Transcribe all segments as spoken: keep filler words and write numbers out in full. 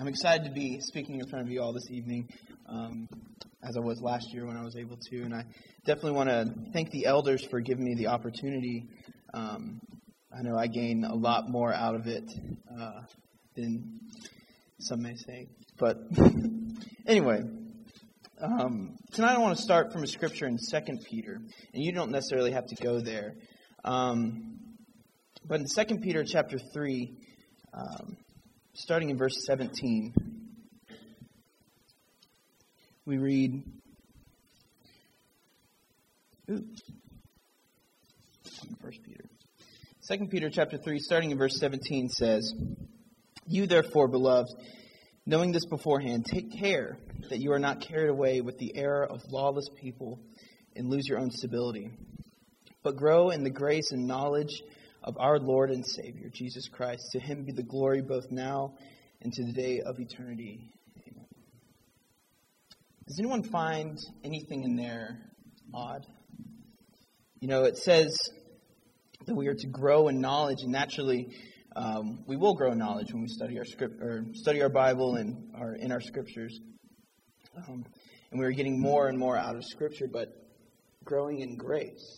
I'm excited to be speaking in front of you all this evening, um, as I was last year when I was able to. And I definitely want to thank the elders for giving me the opportunity. Um, I know I gain a lot more out of it uh, than some may say. But anyway, um, tonight I want to start from a scripture in Second Peter. And you don't necessarily have to go there. Um, but in Second Peter chapter three, um, starting in verse seventeen, we read, ooh, First Peter. Second Peter chapter three, starting in verse seventeen, says, "You therefore, beloved, knowing this beforehand, take care that you are not carried away with the error of lawless people and lose your own stability, but grow in the grace and knowledge of our Lord and Savior, Jesus Christ. To him be the glory both now and to the day of eternity. Amen." Does anyone find anything in there odd? You know, it says that we are to grow in knowledge, and naturally, um, we will grow in knowledge when we study our script or study our Bible and are in our scriptures. Um, and we are getting more and more out of Scripture, but growing in grace.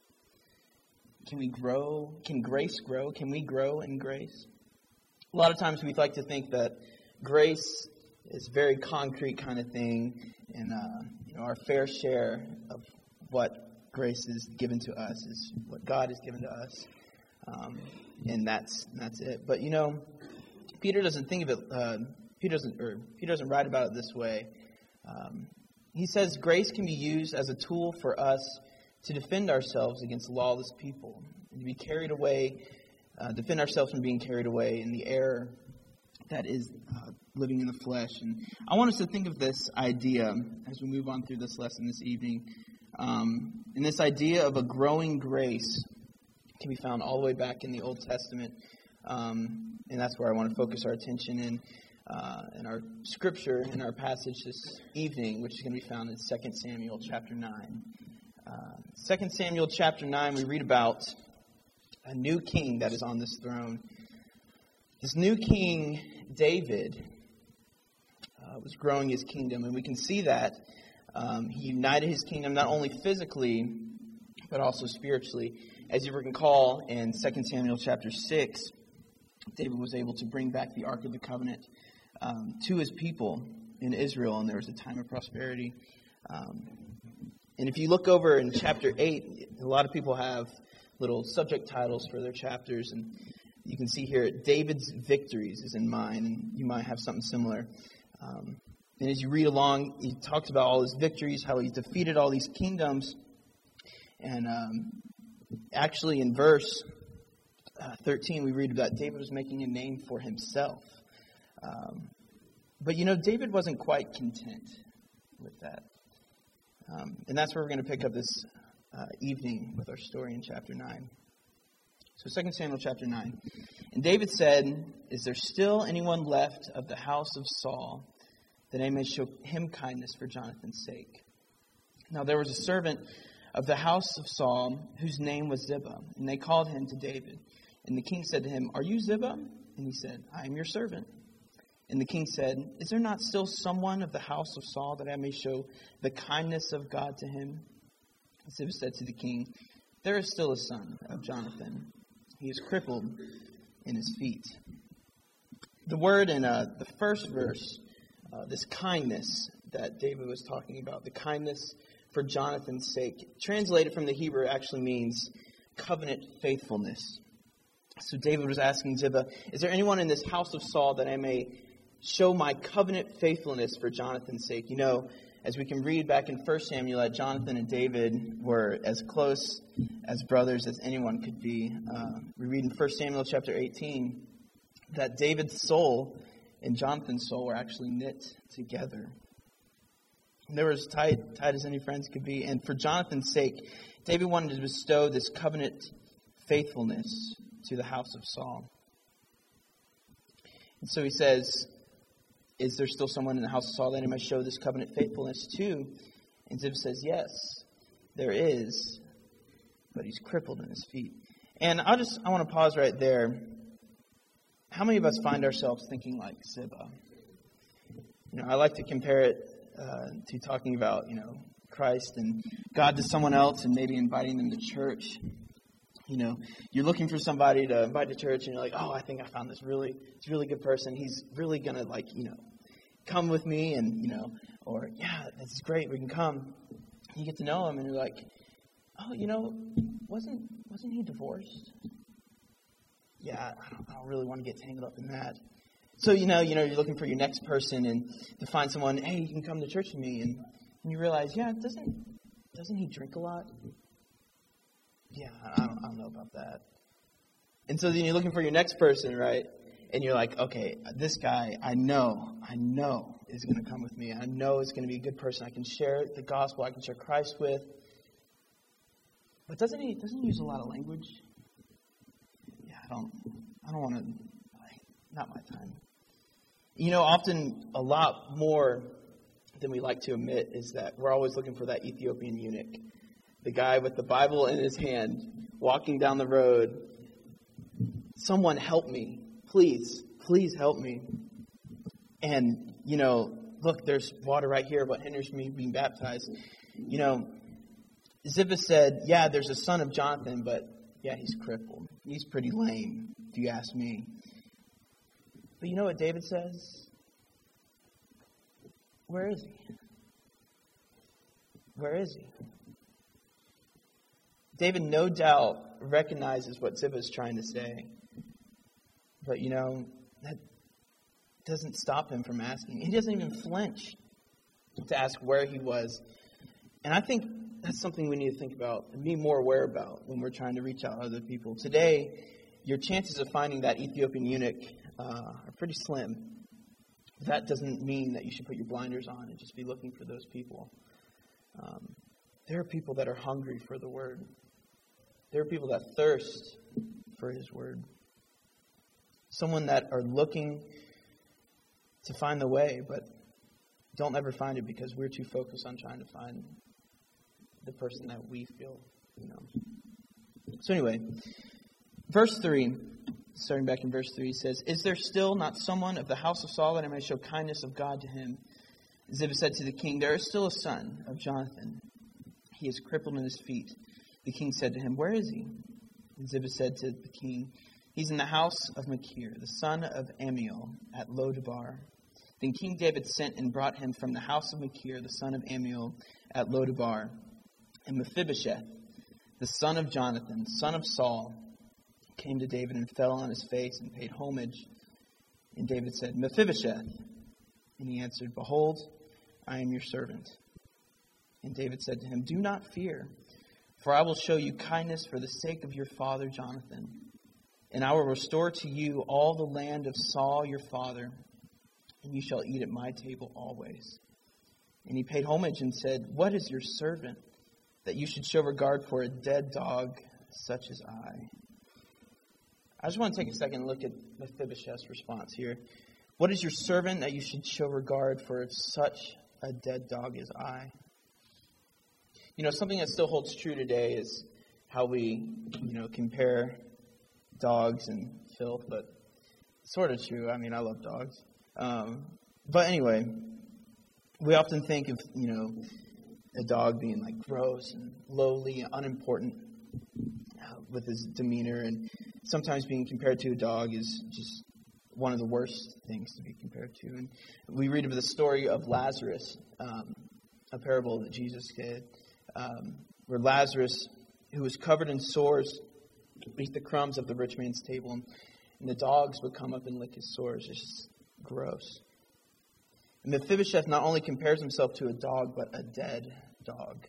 Can we grow? Can grace grow? Can we grow in grace? A lot of times we like to think that grace is a very concrete kind of thing, and uh, you know, our fair share of what grace is given to us is what God has given to us, um, and that's that's it. But you know, Peter doesn't think of it. Uh, Peter doesn't, or Peter doesn't write about it this way. Um, he says grace can be used as a tool for us to defend ourselves against lawless people, and to be carried away, uh, defend ourselves from being carried away in the error that is uh, living in the flesh. And I want us to think of this idea as we move on through this lesson this evening. Um, and this idea of a growing grace can be found all the way back in the Old Testament. Um, and that's where I want to focus our attention in, uh, in our scripture, in our passage this evening, which is going to be found in Second Samuel chapter nine. Uh, Second Samuel chapter nine, we read about a new king that is on this throne. This new king, David, uh, was growing his kingdom, and we can see that um, he united his kingdom not only physically, but also spiritually. As you recall, in Second Samuel chapter six, David was able to bring back the Ark of the Covenant um, to his people in Israel, and there was a time of prosperity. Um, And if you look over in chapter eight, a lot of people have little subject titles for their chapters. And you can see here, David's victories is in mine. And you might have something similar. Um, and as you read along, he talks about all his victories, how he's defeated all these kingdoms. And um, actually in verse uh, thirteen, we read about David was making a name for himself. Um, but, you know, David wasn't quite content with that. Um, and that's where we're going to pick up this uh, evening with our story in chapter nine. So Second Samuel chapter nine. "And David said, 'Is there still anyone left of the house of Saul, that I may show him kindness for Jonathan's sake?' Now there was a servant of the house of Saul, whose name was Ziba, and they called him to David. And the king said to him, 'Are you Ziba?' And he said, 'I am your servant.' And the king said, 'Is there not still someone of the house of Saul, that I may show the kindness of God to him?' And Ziba said to the king, 'There is still a son of Jonathan. He is crippled in his feet.'" The word in uh, the first verse, uh, this kindness that David was talking about, the kindness for Jonathan's sake, translated from the Hebrew, actually means covenant faithfulness. So David was asking Ziba, "Is there anyone in this house of Saul that I may show my covenant faithfulness for Jonathan's sake?" You know, as we can read back in First Samuel, that Jonathan and David were as close as brothers as anyone could be. Uh, we read in First Samuel chapter eighteen that David's soul and Jonathan's soul were actually knit together. And they were as tight, tight as any friends could be. And for Jonathan's sake, David wanted to bestow this covenant faithfulness to the house of Saul. And so he says, "Is there still someone in the house of Saul that I may show this covenant faithfulness to?" And Ziba says, "Yes, there is, but he's crippled in his feet." And I just I want to pause right there. How many of us find ourselves thinking like Ziba? You know, I like to compare it uh, to talking about, you know, Christ and God to someone else and maybe inviting them to church. You know, you're looking for somebody to invite to church and you're like, oh, I think I found this really, it's a really good person. He's really going to, like, you know, come with me and, you know, or, yeah, this is great, we can come. You get to know him and you're like, oh, you know, wasn't wasn't he divorced? Yeah, I don't, I don't really want to get tangled up in that. So, you know, you know, you're looking for your next person and to find someone, hey, you can come to church with me. And, and you realize, yeah, doesn't doesn't he drink a lot? Yeah, I don't, I don't know about that. And so then you're looking for your next person, right? And you're like, okay, this guy, I know, I know is going to come with me. I know is going to be a good person. I can share the gospel. I can share Christ with. But doesn't he, doesn't he use a lot of language? Yeah, I don't, I don't want to, not my time. You know, often a lot more than we like to admit is that we're always looking for that Ethiopian eunuch. The guy with the Bible in his hand, walking down the road. Someone help me. Please, please help me. And, you know, look, there's water right here. What hinders me being baptized? You know, Ziba said, yeah, there's a son of Jonathan, but, yeah, he's crippled. He's pretty lame, if you ask me. But you know what David says? Where is he? Where is he? David no doubt recognizes what Ziba is trying to say. But, you know, that doesn't stop him from asking. He doesn't even flinch to ask where he was. And I think that's something we need to think about and be more aware about when we're trying to reach out to other people. Today, your chances of finding that Ethiopian eunuch uh, are pretty slim. That doesn't mean that you should put your blinders on and just be looking for those people. Um, there are people that are hungry for the word. There are people that thirst for his word. Someone that are looking to find the way, but don't ever find it because we're too focused on trying to find the person that we feel, you know. So anyway, verse three, starting back in verse three, says, is there still not someone of the house of Saul that I may show kindness of God to him? Ziba said to the king, there is still a son of Jonathan. He is crippled in his feet. The king said to him, where is he? And Ziba said to the king, he's in the house of Machir, the son of Ammiel, at Lo-debar. Then King David sent and brought him from the house of Machir, the son of Ammiel, at Lo-debar. And Mephibosheth, the son of Jonathan, son of Saul, came to David and fell on his face and paid homage. And David said, Mephibosheth. And he answered, behold, I am your servant. And David said to him, do not fear, for I will show you kindness for the sake of your father Jonathan. And I will restore to you all the land of Saul your father, and you shall eat at my table always. And he paid homage and said, what is your servant, that you should show regard for a dead dog such as I? I just want to take a second and look at Mephibosheth's response here. What is your servant that you should show regard for such a dead dog as I? You know, something that still holds true today is how we, you know, compare dogs and filth, but it's sort of true. I mean, I love dogs. Um, but anyway, we often think of, you know, a dog being like gross and lowly and unimportant uh, with his demeanor, and sometimes being compared to a dog is just one of the worst things to be compared to. And we read of the story of Lazarus, um, a parable that Jesus did, um, where Lazarus, who was covered in sores, ate the crumbs of the rich man's table, and, and the dogs would come up and lick his sores. It's just gross. And Mephibosheth not only compares himself to a dog, but a dead dog.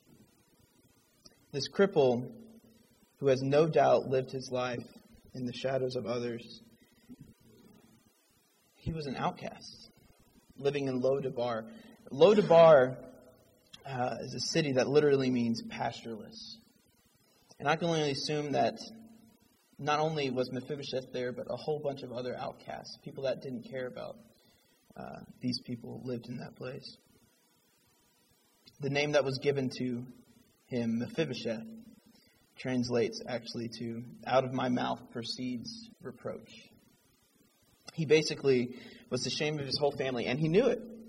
This cripple, who has no doubt lived his life in the shadows of others, he was an outcast, living in Lo-debar. Lo-debar uh, is a city that literally means pastureless. And I can only assume that not only was Mephibosheth there, but a whole bunch of other outcasts, people that didn't care about uh, these people lived in that place. The name that was given to him, Mephibosheth, translates actually to, out of my mouth proceeds reproach. He basically was ashamed of his whole family, and he knew it.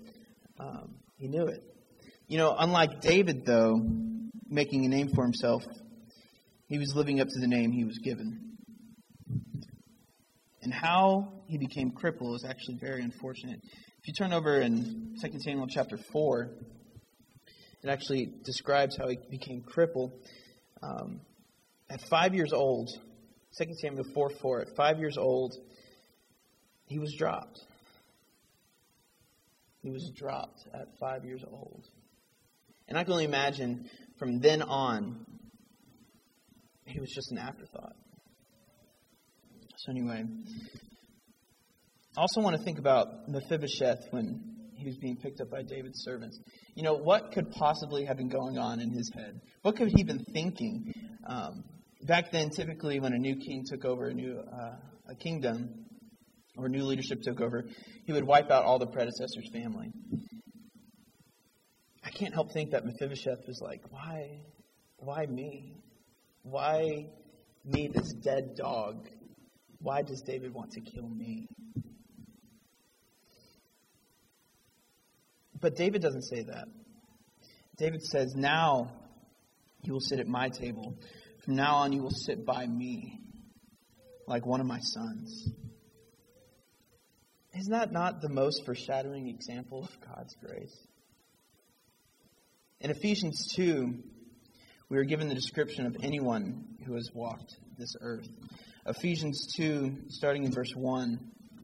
Um, he knew it. You know, unlike David, though, making a name for himself, he was living up to the name he was given. And how he became crippled is actually very unfortunate. If you turn over in Second Samuel chapter four, it actually describes how he became crippled. Um, at five years old, Second Samuel four four, at five years old, he was dropped. He was dropped at five years old. And I can only imagine from then on, he was just an afterthought. So anyway, I also want to think about Mephibosheth when he was being picked up by David's servants. You know, what could possibly have been going on in his head? What could he have been thinking? Um, back then, typically when a new king took over a new uh, a kingdom, or new leadership took over, he would wipe out all the predecessor's family. I can't help think that Mephibosheth was like, why, why me? Why me, this dead dog? Why does David want to kill me? But David doesn't say that. David says, now you will sit at my table. From now on you will sit by me like one of my sons. Isn't that not the most foreshadowing example of God's grace? In Ephesians two, we are given the description of anyone who has walked this earth. Ephesians two, starting in verse one.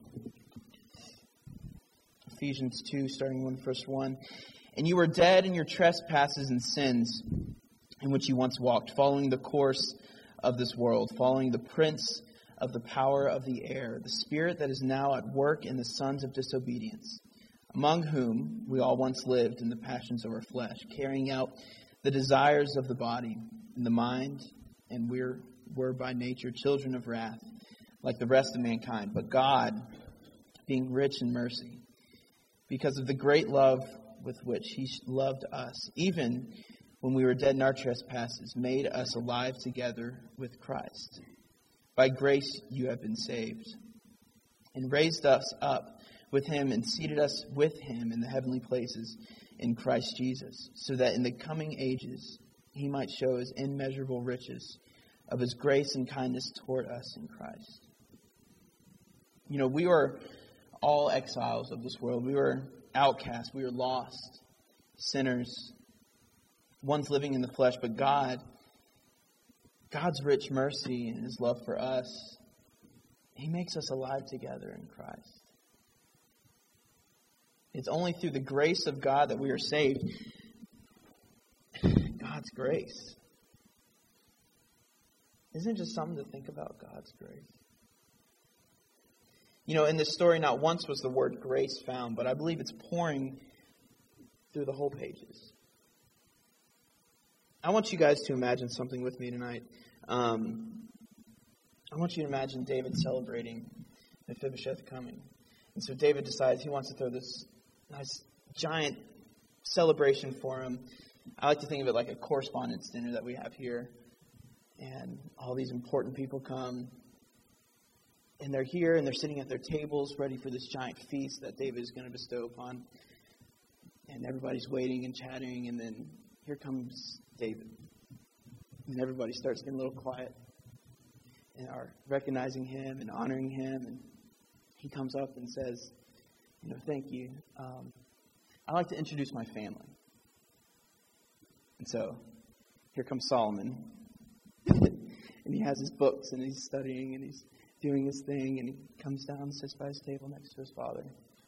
Ephesians two, starting in verse one. And you were dead in your trespasses and sins, in which you once walked, following the course of this world, following the prince of the power of the air, the spirit that is now at work in the sons of disobedience, among whom we all once lived in the passions of our flesh, carrying out the desires of the body and the mind, and we're, were by nature children of wrath, like the rest of mankind. But God, being rich in mercy, because of the great love with which he loved us, even when we were dead in our trespasses, made us alive together with Christ. By grace you have been saved, and raised us up with him and seated us with him in the heavenly places in Christ Jesus, so that in the coming ages he might show his immeasurable riches of his grace and kindness toward us in Christ. You know, we were all exiles of this world. We were outcasts. We were lost, sinners, ones living in the flesh. But God, God's rich mercy and his love for us, he makes us alive together in Christ. It's only through the grace of God that we are saved. God's grace. Isn't it just something to think about, God's grace? You know, in this story, not once was the word grace found, but I believe it's pouring through the whole pages. I want you guys to imagine something with me tonight. Um, I want you to imagine David celebrating Mephibosheth coming. And so David decides he wants to throw this nice giant celebration for him. I like to think of it like a correspondence dinner that we have here. And all these important people come. And they're here and they're sitting at their tables ready for this giant feast that David is going to bestow upon. And everybody's waiting and chatting. And then here comes David. And everybody starts getting a little quiet and are recognizing him and honoring him. And he comes up and says, you know, thank you. Um, I'd like to introduce my family. And so here comes Solomon. And he has his books and he's studying and he's doing his thing, and he comes down and sits by his table next to his father.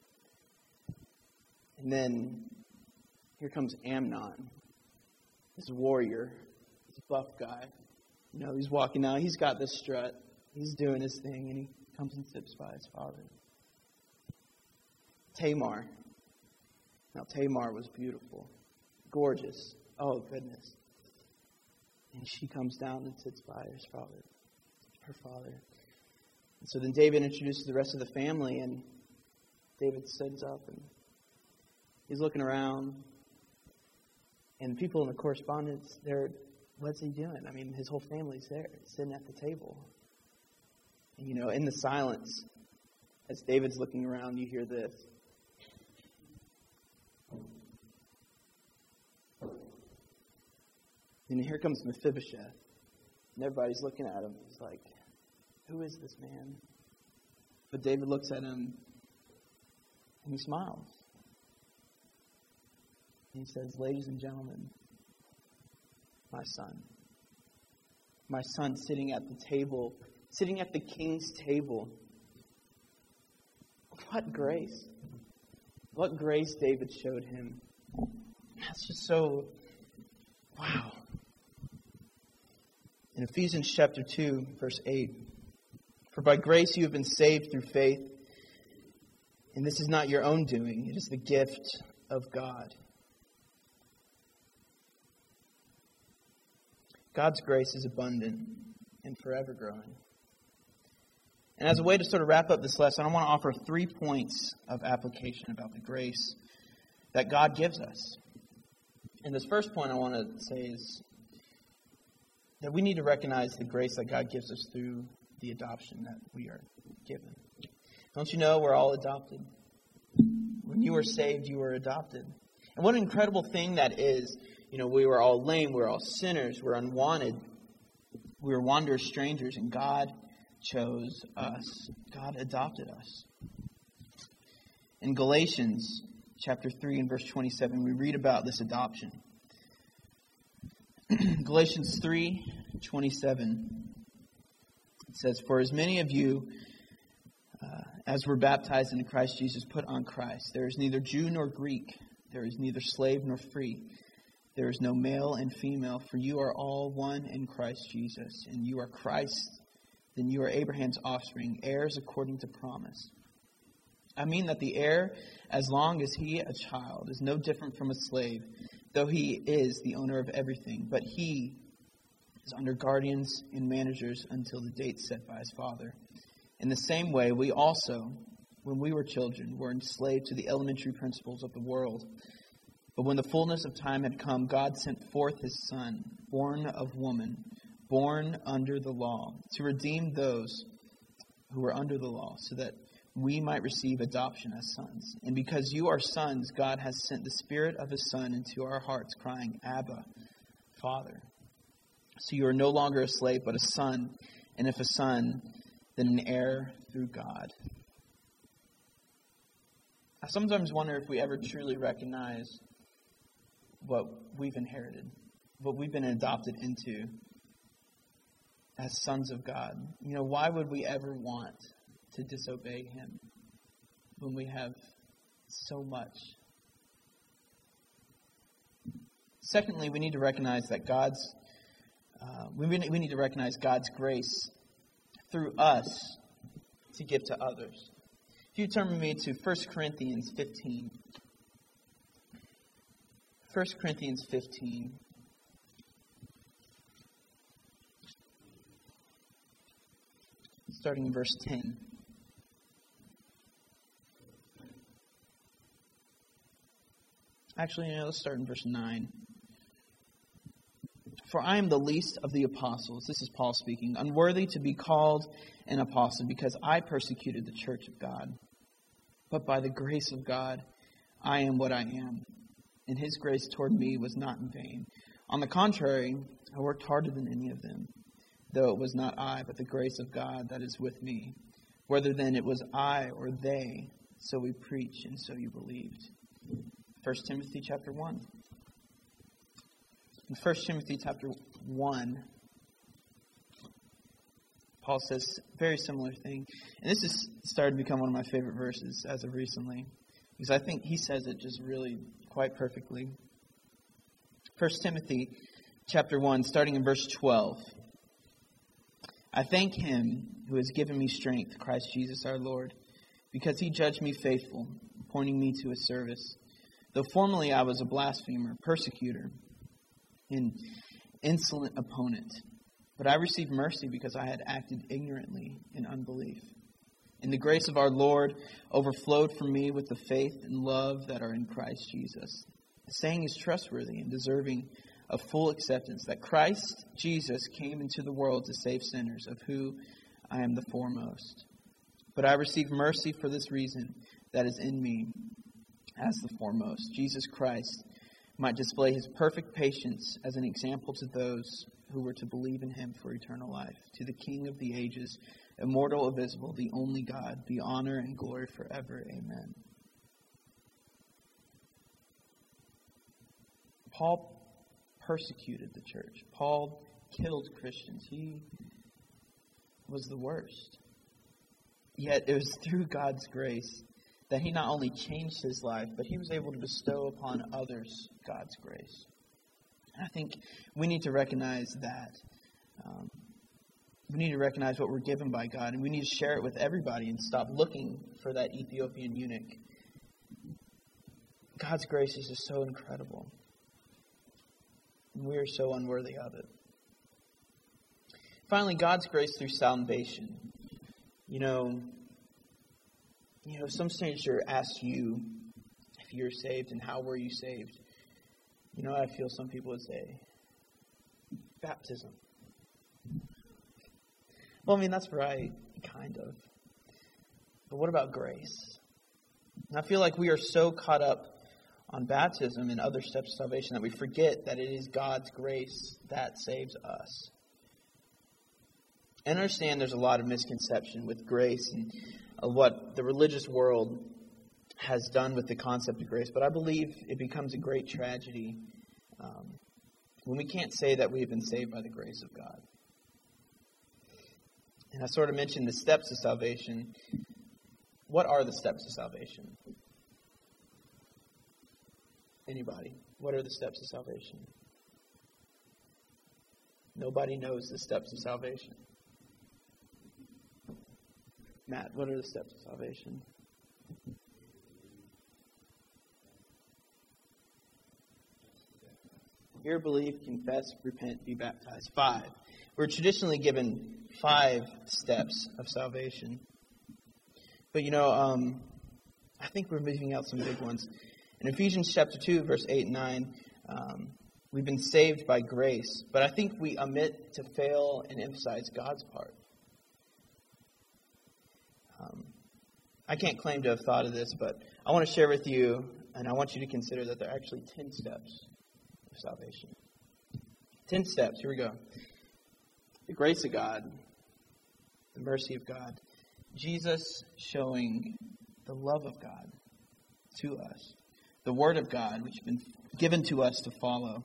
And then here comes Amnon, this warrior, this buff guy. You know, he's walking out. He's got this strut. He's doing his thing, and he comes and sits by his father. Tamar. Now, Tamar was beautiful, gorgeous. Oh, goodness. And she comes down and sits by her father. Her father. And so then David introduces the rest of the family, and David stands up, and he's looking around, and people in the correspondence, they're, what's he doing? I mean, his whole family's there, sitting at the table. And, you know, in the silence, as David's looking around, you hear this. And here comes Mephibosheth. And everybody's looking at him. He's like, who is this man? But David looks at him and he smiles. And he says, ladies and gentlemen, my son. My son sitting at the table, sitting at the king's table. What grace. What grace David showed him. That's just so, wow. In Ephesians chapter two, verse eight, for by grace you have been saved through faith, and this is not your own doing, it is the gift of God. God's grace is abundant and forever growing. And as a way to sort of wrap up this lesson, I want to offer three points of application about the grace that God gives us. And this first point I want to say is that we need to recognize the grace that God gives us through the adoption that we are given. Don't you know we're all adopted? When you were saved, you were adopted. And what an incredible thing that is. You know, we were all lame, we were all sinners, we were unwanted. We were wanderers, strangers, and God chose us. God adopted us. In Galatians chapter three and verse twenty-seven, we read about this adoption. Galatians three twenty-seven. It says, for as many of you uh, as were baptized into Christ Jesus put on Christ. There is neither Jew nor Greek. There is neither slave nor free. There is no male and female, for you are all one in Christ Jesus. And you are Christ, then you are Abraham's offspring, heirs according to promise. I mean that the heir, as long as he a child, is no different from a slave, though he is the owner of everything. But he is under guardians and managers until the date set by his father. In the same way, we also, when we were children, were enslaved to the elementary principles of the world. But when the fullness of time had come, God sent forth his Son, born of woman, born under the law, to redeem those who were under the law, so that we might receive adoption as sons. And because you are sons, God has sent the Spirit of his Son into our hearts, crying, Abba, Father. So you are no longer a slave, but a son, and if a son, then an heir through God. I sometimes wonder if we ever truly recognize what we've inherited, what we've been adopted into as sons of God. You know, why would we ever want to disobey him when we have so much? Secondly, we need to recognize that God's uh, we we need to recognize God's grace through us to give to others. If you turn with me to First Corinthians fifteen. First Corinthians fifteen. Starting in verse ten. Actually, you know, let's start in verse nine. For I am the least of the apostles, this is Paul speaking, unworthy to be called an apostle, because I persecuted the church of God. But by the grace of God, I am what I am. And his grace toward me was not in vain. On the contrary, I worked harder than any of them, though it was not I, but the grace of God that is with me. Whether then it was I or they, so we preach, and so you believed. First Timothy chapter one. In First Timothy chapter one, Paul says a very similar thing. And this has started to become one of my favorite verses as of recently, because I think he says it just really quite perfectly. First Timothy chapter one, starting in verse twelve. I thank him who has given me strength, Christ Jesus our Lord, because he judged me faithful, appointing me to his service. Though formerly I was a blasphemer, persecutor, and insolent opponent, but I received mercy because I had acted ignorantly in unbelief. And the grace of our Lord overflowed from me with the faith and love that are in Christ Jesus. The saying is trustworthy and deserving of full acceptance, that Christ Jesus came into the world to save sinners, of who I am the foremost. But I received mercy for this reason, that is in me as the foremost, Jesus Christ, might display his perfect patience as an example to those who were to believe in him for eternal life. To the King of the ages, immortal, invisible, the only God, be honor and glory forever. Amen. Paul persecuted the church. Paul killed Christians. He was the worst. Yet it was through God's grace that he not only changed his life, but he was able to bestow upon others God's grace. And I think we need to recognize that. Um, we need to recognize what we're given by God, and we need to share it with everybody and stop looking for that Ethiopian eunuch. God's grace is just so incredible. And we are so unworthy of it. Finally, God's grace through salvation. You know, you know, if some stranger asks you if you're saved and how were you saved, you know, I feel some people would say, baptism. Well, I mean, that's right, kind of. But what about grace? And I feel like we are so caught up on baptism and other steps of salvation that we forget that it is God's grace that saves us. And understand there's a lot of misconception with grace and of what the religious world has done with the concept of grace. But I believe it becomes a great tragedy um, when we can't say that we've been saved by the grace of God. And I sort of mentioned the steps of salvation. What are the steps of salvation? Anybody? What are the steps of salvation? Nobody knows the steps of salvation. Matt, what are the steps of salvation? Hear, believe, confess, repent, be baptized. Five. We're traditionally given five steps of salvation. But, you know, um, I think we're leaving out some big ones. In Ephesians chapter two, verse eight and nine, um, we've been saved by grace. But I think we omit to fail and emphasize God's part. Um, I can't claim to have thought of this, but I want to share with you, and I want you to consider that there are actually ten steps of salvation. Ten steps. Here we go. The grace of God, the mercy of God, Jesus showing the love of God to us, the Word of God, which has been given to us to follow,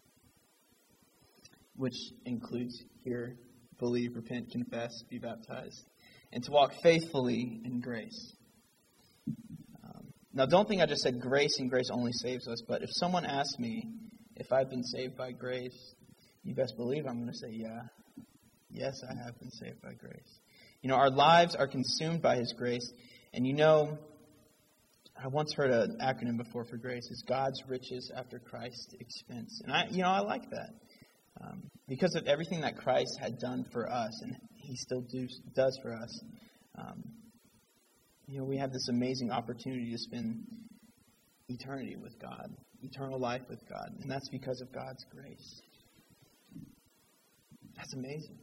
which includes hear, believe, repent, confess, be baptized, and to walk faithfully in grace. Um, now, don't think I just said grace and grace only saves us, but if someone asks me if I've been saved by grace, you best believe I'm going to say, yeah. Yes, I have been saved by grace. You know, our lives are consumed by His grace. And you know, I once heard an acronym before for grace. It's God's riches after Christ's expense. And I, you know, I like that. Um, because of everything that Christ had done for us, and He still do, does for us, um, you know, we have this amazing opportunity to spend eternity with God, eternal life with God. And that's because of God's grace. That's amazing.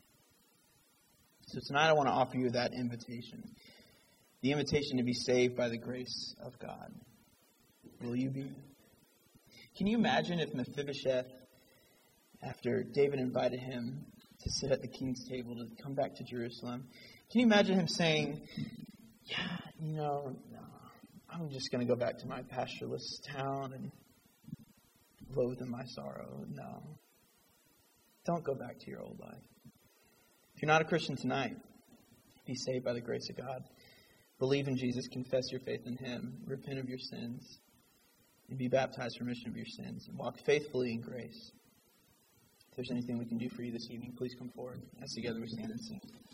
So tonight I want to offer you that invitation. The invitation to be saved by the grace of God. Will you be? Can you imagine if Mephibosheth, after David invited him to sit at the king's table to come back to Jerusalem, can you imagine him saying, yeah, you know, no, I'm just going to go back to my pastureless town and loathe in my sorrow. No. Don't go back to your old life. If you're not a Christian tonight, be saved by the grace of God. Believe in Jesus, confess your faith in Him, repent of your sins, and be baptized for remission of your sins, and walk faithfully in grace. If there's anything we can do for you this evening, please come forward as together we stand and sing.